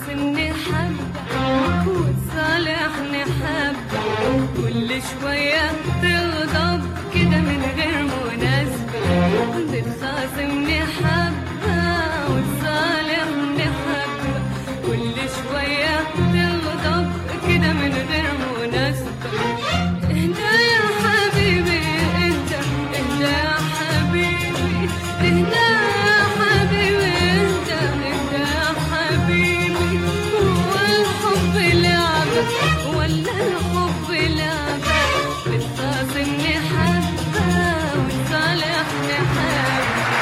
بتخاصمني حبة وتصالحني حبة، كل شوية تغضب كده من غير مناسبة. بتخاصمني حبة وتصالحني حبة، كل شوية تغضب كده من غير مناسبة. اهدى يا حبيبي اهدى، اهدى يا حبيبي اهدى يا حبيبي اهدى، اهدى يا حبيبي. هو الحب لعبة ولا الحب لعبة؟ بتخاصمني حبة وتصالحني حبة.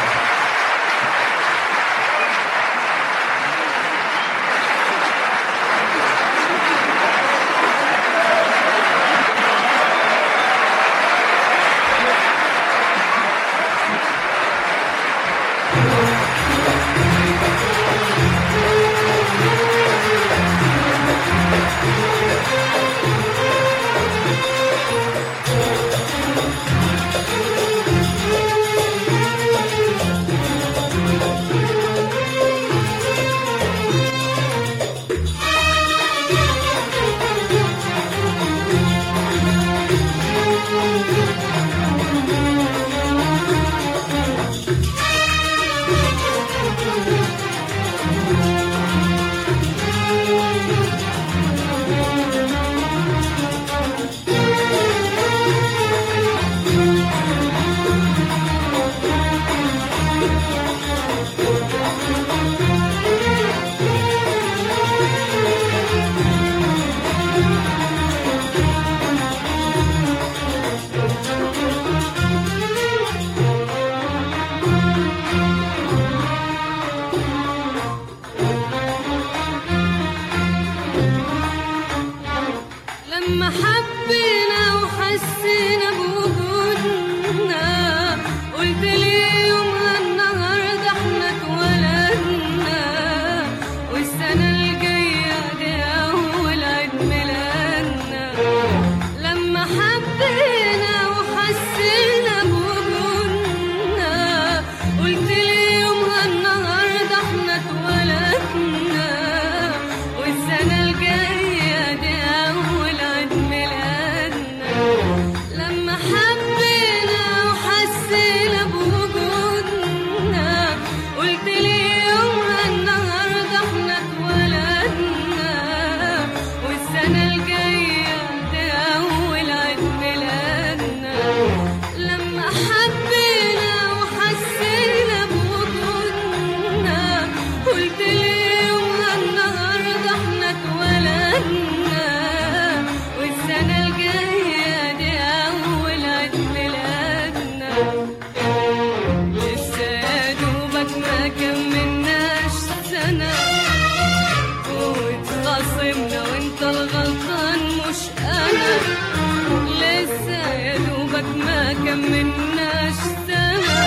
لما حبينا وحسينا بوجودنا، قلت لي يومها النهارده احنا اتولدنا، والسنة الجاية دي أول عيد ميلادنا. لما حبينا وحسينا بوجودنا، قلت لي يومها النهارده احنا اتولدنا، والسنة الجاية دي أول عيد ميلادنا. لما حبينا وحسينا بوجودنا، قلت لي يومها النهارده احنا اتولدنا، والسنة الجاية دي أول عيد ميلادنا. لما حبينا وحسينا بوجودنا، قلت لي يومها النهارده احنا اتولدنا، والسنة الجاية دي أول عيد ميلادنا. لسه يا دوبك ما كملناش سنة، واتخاصمنا وانت الغلطان مش أنا. لسه يا دوبك ما كملناش سنة،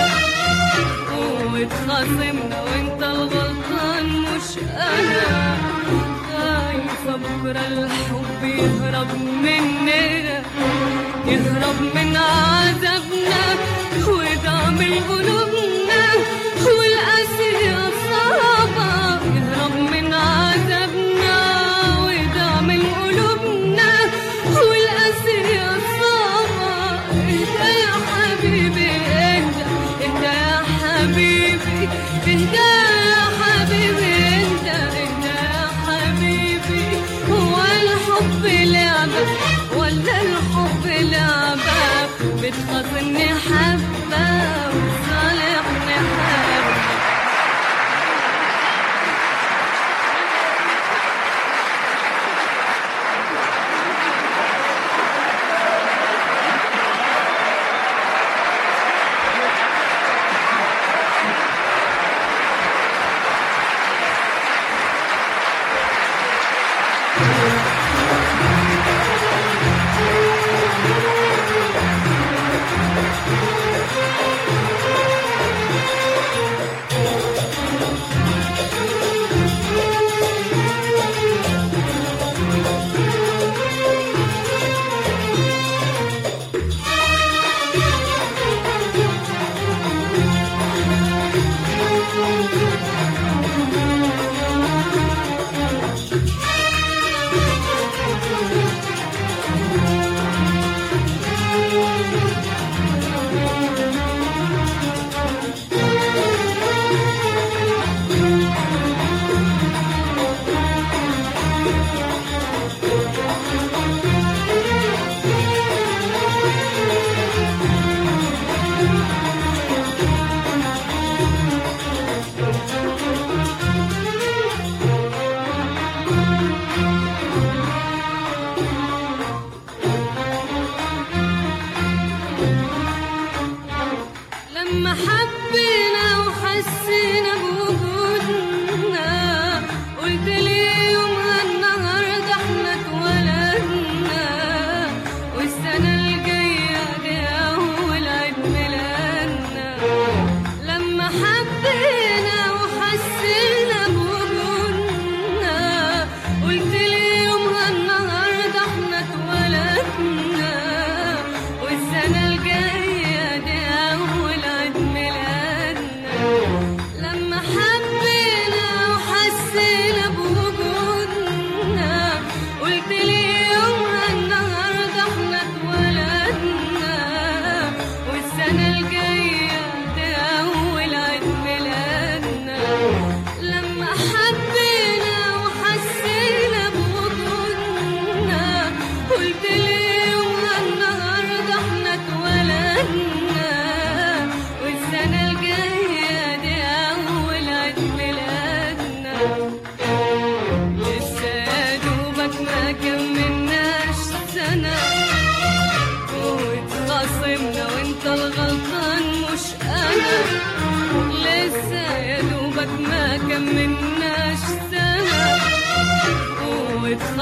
واتخاصمنا وانت الغلطان مش أنا. خايفة بكرة الحب يهرب مننا، يهرب من عذابنا ودعم قلوبنا والقاسية صعبة. يهرب من عذابنا ودعم قلوبنا والقاسية صعبة. اهدى يا حبيبي اهدى، اهدى يا حبيبي اهدى يا حبيبي اهدى، اهدى يا حبيبي. هو الحب لعبة ولا الحب لعبة؟ بتخاصمني حبة وتصالحني حبة.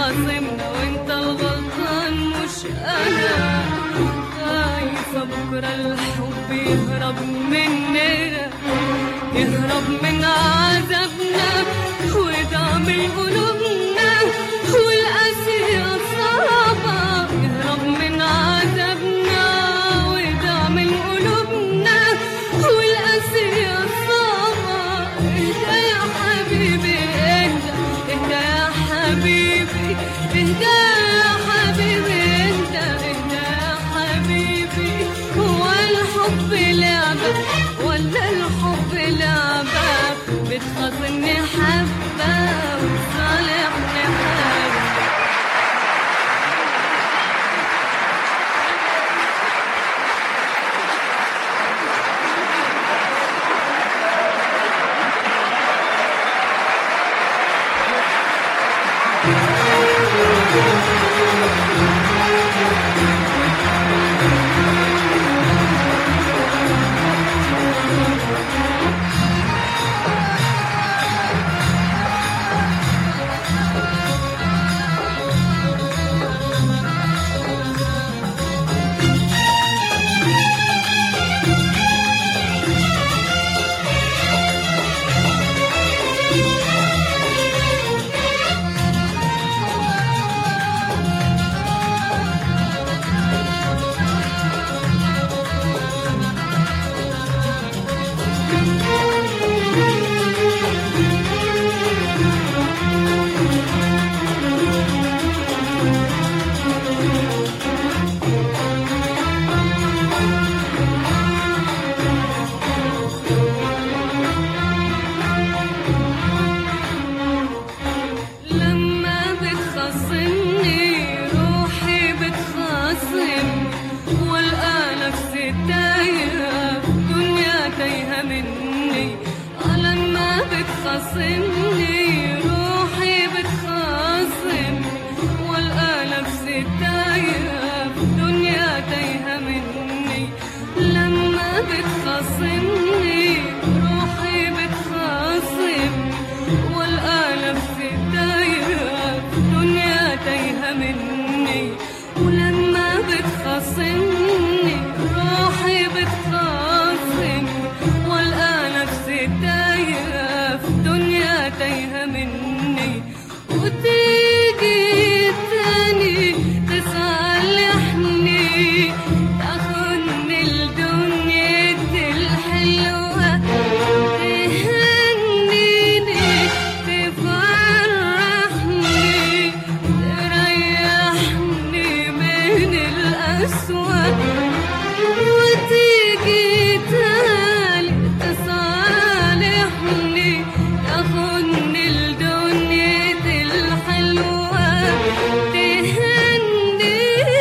بتخاصمنا وانت الغلطان مش انا. خايفة بكرة الحب يهرب مننا، يهرب من عذابنا ويدعمل قلوبنا والقاسية صعبة. يهرب من عذابنا ويدعمل قلوبنا والقاسية صعبة. اهدى يا حبيبي اهدى، اهدى يا حبيبي اهدى يا حبيبي اهدى، اهدى يا حبيبي. هو الحب لعبة ولا الحب لعبة؟ بتخاصمني حبة وتصالحني حبة. بتخاصمني روحي بتخاصم والقى نفسي تايهة في دنيا تايهة مني. لما بتخاصمني روحي بتخاصم والقى نفسي تايهة في دنيا تايهة مني. ولما بتخاصمني روحي بتخاصم والقى نفسي تايهة في دنيا تايهة مني. وتيجي تاني تصالحني تاخدني لدنيتي الحلوة، تهنيني تفرحني تريحني من القسوة. وتيجي تاني تصالحني تاخدني لدنيتي الحلوة، تهنيني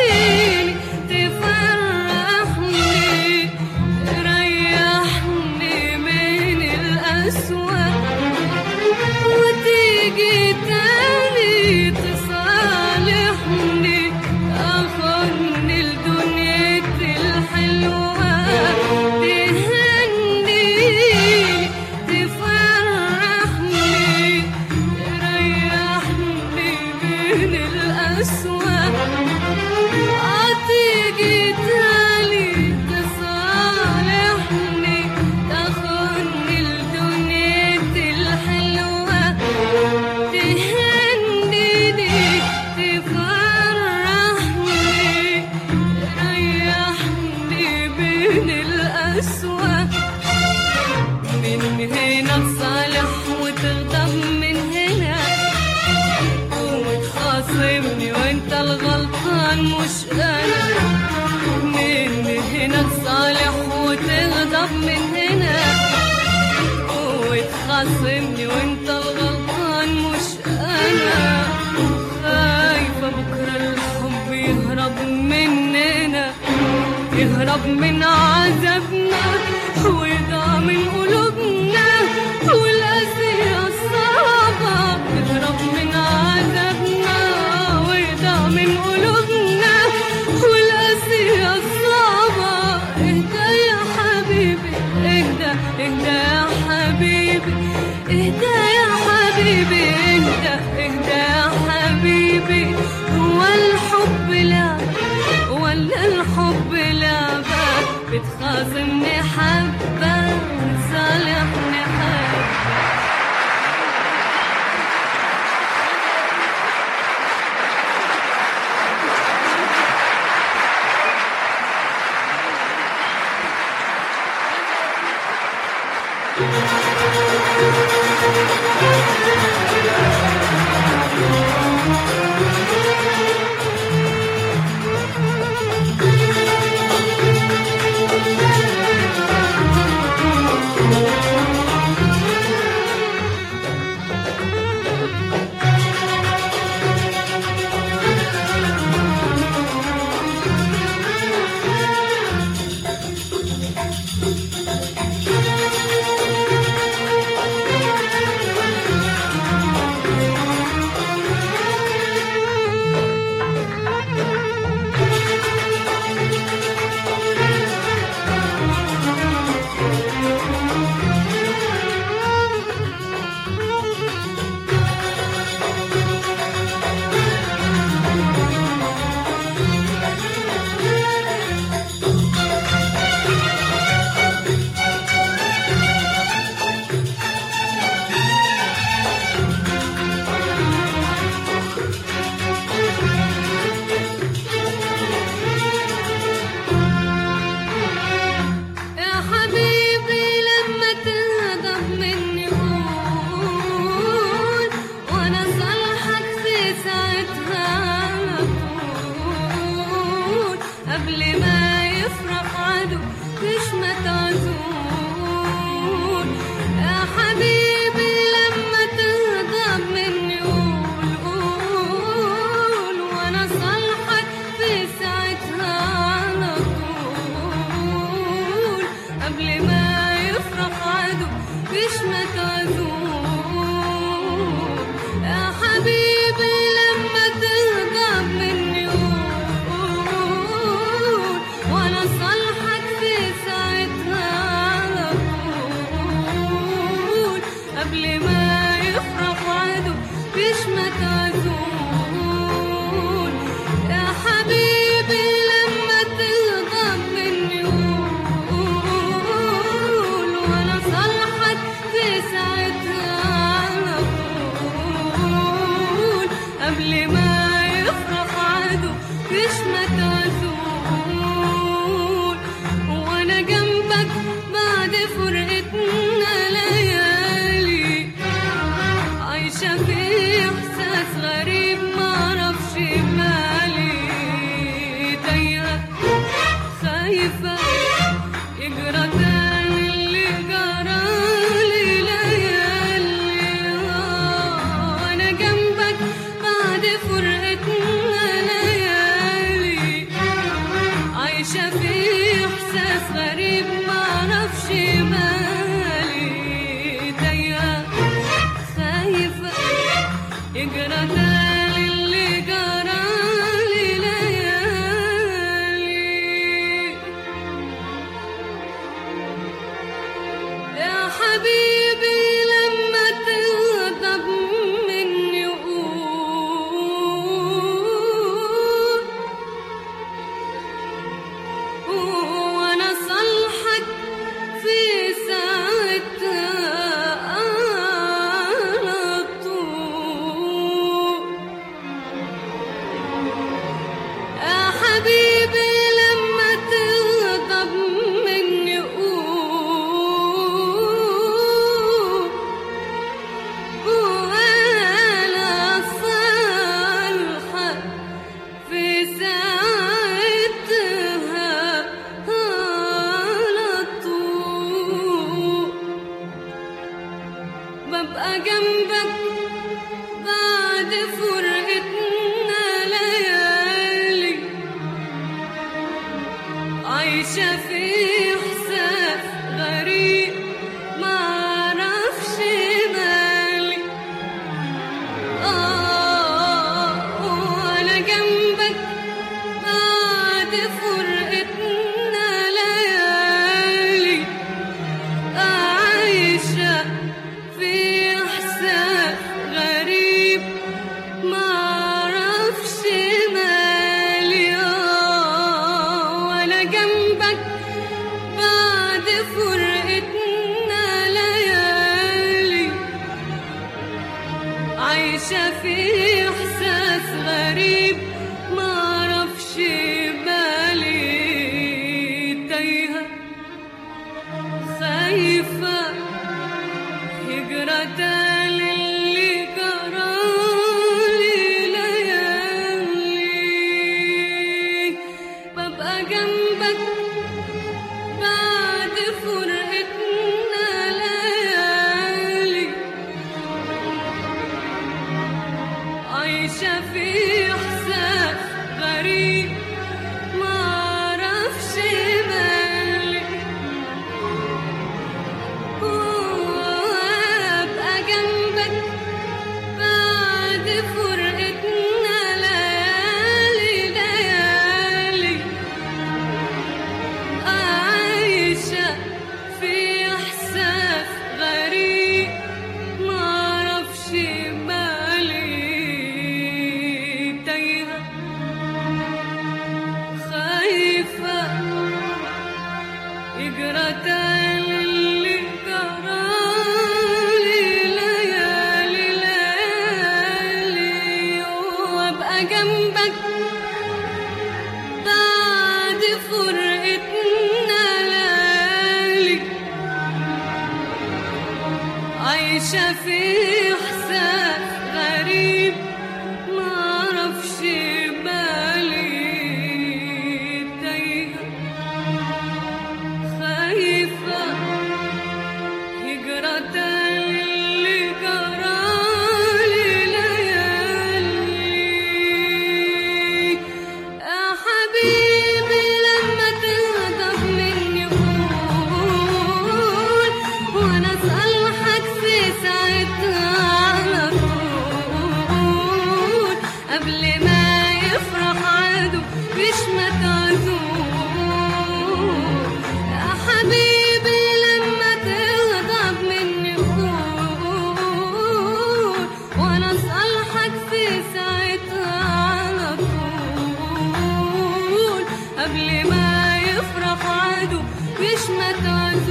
تفرحني تريحني من القسوة. وتيجي تاني تصالحني تاخدني لدنيتي الحلوة، تهنيني تفرحني تريحني من القسوة. تيجي تاني تصالحني تاخدني لدنيتي الحلوة، تهنيني تفرحني تريحني من القسوة. من هنا تصالح وتغضب من هنا وتخاصمني وانت الغلطان مش انا. من هنا تصالح وتغضب من هنا وتخاصمني وانت الغلطان مش انا. خايفة بكرة الحب يهرب مننا، يهرب من عذابنا ويضاع من قلوبنا والقاسية الصعبة. يهرب من عذابنا ويضاع من قلوبنا والقاسية الصعبة. اهدى يا حبيبي اهدى، اهدى يا حبيبي اهدى يا حبيبي اهدى، اهدى يا حبيبي عايشة في إحساس غريب معرفش بالي تايهة خايفة يجرى تاني اللي جرالي ليالي يا حبيبي لما تغضب مني قول وانا اصلحك في ساعتها على طول قبل ما يفرح عدو يشمت عدول يا حبيبي لما تغضب مني قول وانا اصلحك في ساعتها على طول قبل ما يفرح عدو يشمت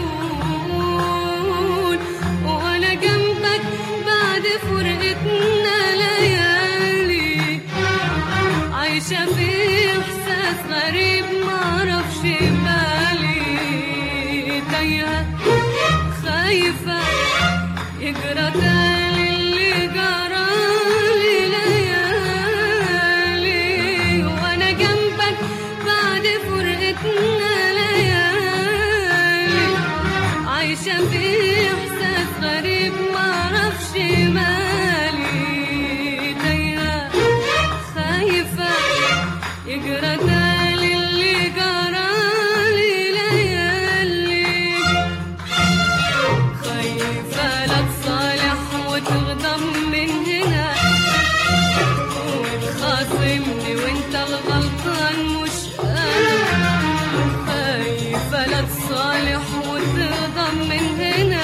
عدول وانا جنبك بعد فرقتنا ليالي عايشة في إحساس غريب معرفش بالي تايهة خايفة يجرى تاني اللي جرالي ليالي وانا جنبك بعد فرقتنا ليالي عايشة في إحساس غريب معرفش مالي تايهة خايفة يجرى تاني اللي جرالي ليالي خايفة لا تصالح وتغضب من هنا وتخاصمني وانت الغلطان مش انا خايفة لا تصالح وتغضب من هنا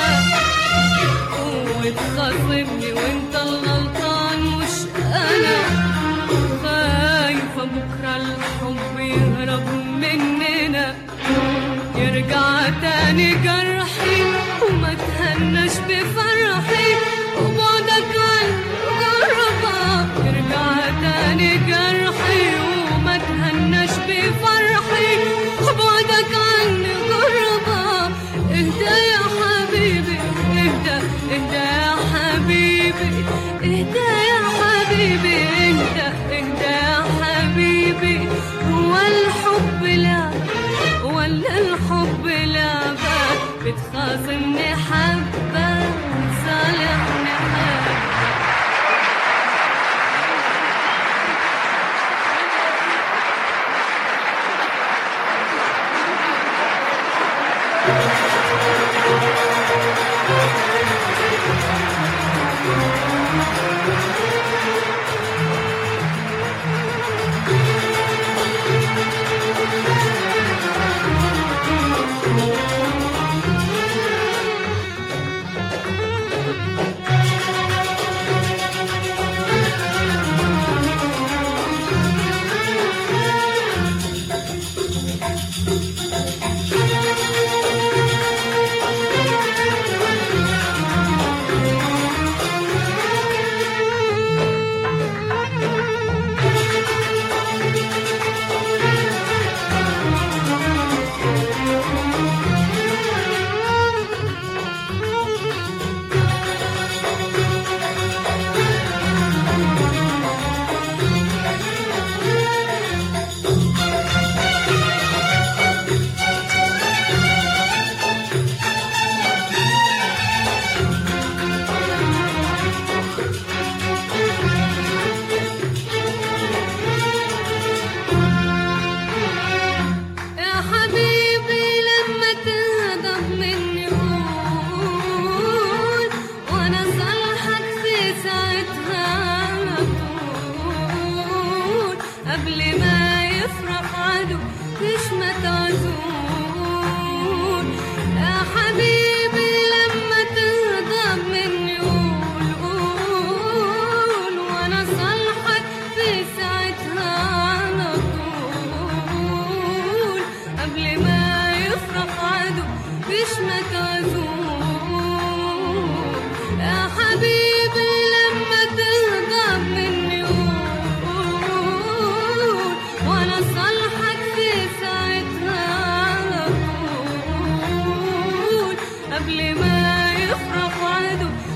وتخاصمني وانت الغلطان مش انا خايفة بكرة الحب يهرب مننا يرجع تاني جرحي وما تهناش بفرحي وبعدك عن جربة يرجع تاني جرحي وما تهناش بفرحي وبعدك عن جربة اهدى يا حبيبي اهدى اهدى يا حبيبي اهدى يا حبيبي اهدى اهدى يا حبيبي هو الحب لعبة ولا الحب لعبة بتخاصمني حبة صالحني حبة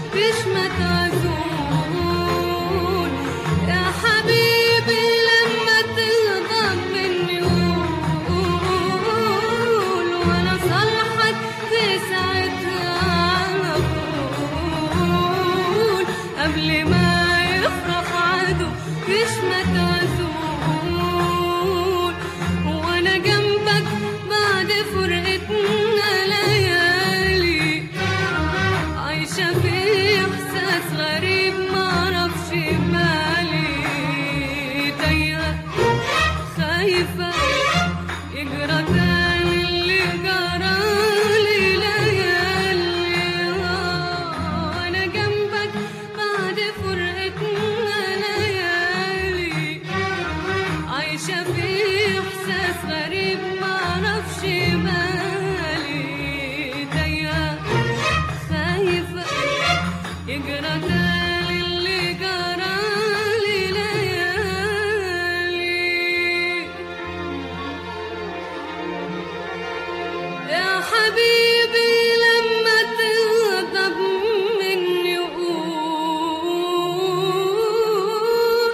مش متعزول. يا حبيبي لما تغضب مني قول، وانا صالحك في ساعتها على طول. قبل ما يفرح عدو مش متعزول، وانا جنبك بعد فرقتنا ليالي، عايشة في احساس غريب معرفش مالي. تايهة خايفة يجرى تاني اللي جرالي ليالي، وانا جنبك بعد فرقتنا ليالي، عايشة في احساس غريب معرفش مالي. تايهة خايفة يجرى تاني اللي جرالي ليالي. يا حبيبي لما تغضب مني قول،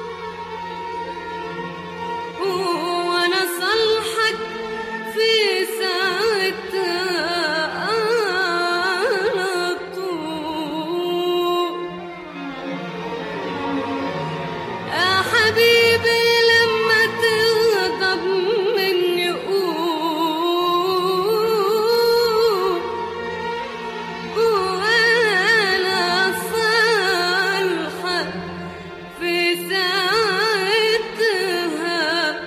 وانا صالحك في ساعتها على طول. يا حبيبي لما تغضب مني قول، وانا صالحك في ساعتها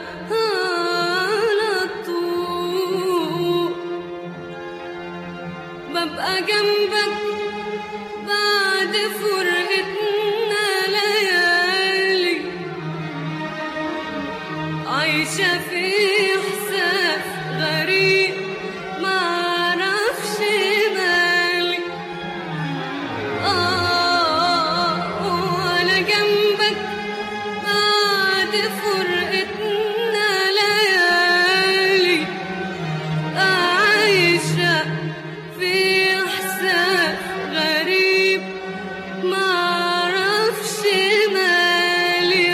على طول. ببقى جنبك بعد فرقتنا ليالي، عايشة في إحساس غريب معرفش مالي. وأنا جنبك بعد فرقتنا ليالي، عايشة في إحساس غريب معرفش مالي.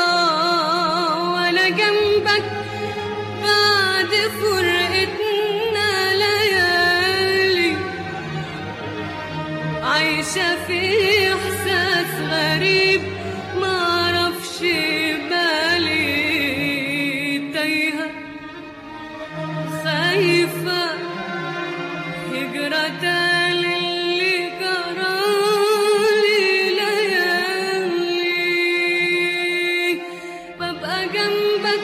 وأنا جنبك بعد فرقتنا ليالي، عايشة في إحساس غريب معرفش بالي. تايهة خايفة يجرى تاني اللي جرالي ليالي، ببقى جنبك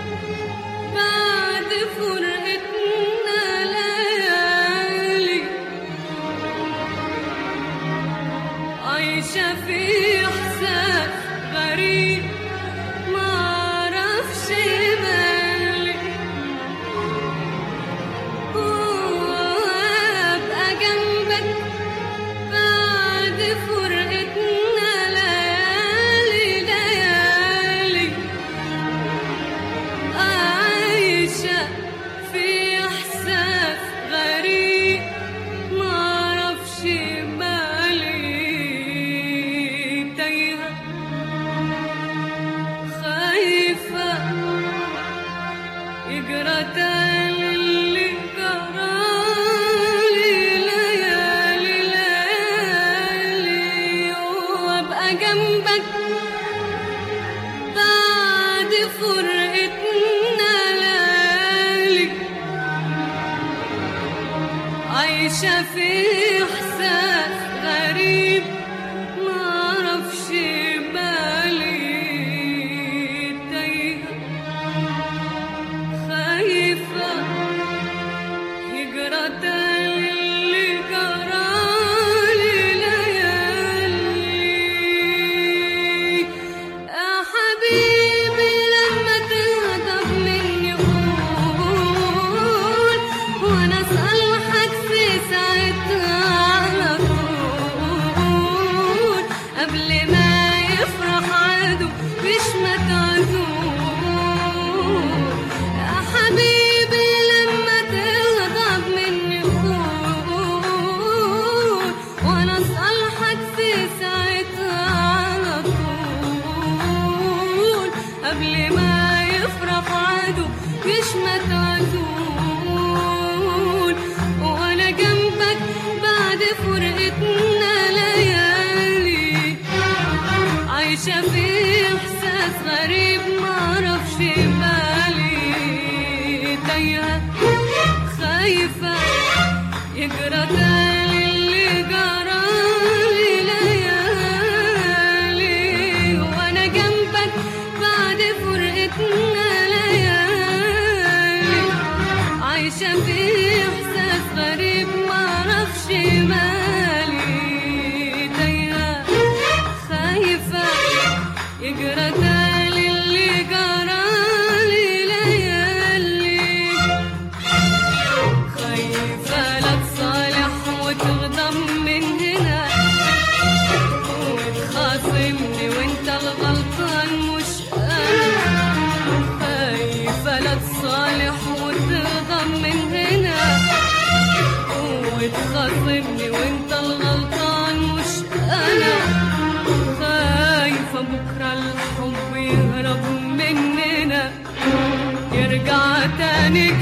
بعد فرقتنا ليالي، عايشة في إحساس غريب معرفش مالي. وأبقى جنبك بعد فرقتنا ليالي ليالي، عايشة في إحساس غريب معرفش مالي. تايهة فرقتنا ليالي، عايشة في إحساس غريب معرفش بالي، تايهة خايفة يجرى تاني اللي جرالي ليالي، وأنا جنبك بعد فرقتنا ليالي، عايشة في إحساس غريب معرفش مالي، تايهة خايفة يجرى تاني اللي جرالي ليالي، خايفة لا تصالح وتغضب من هنا، وتخاصمني وانت الغلطان مش أنا، خايفة لا تصالح وتغضب من هنا، وتخاصمني وانت الغلطان مش أنا، خايفة بكرة الحب يهرب مننا، يرجع تاني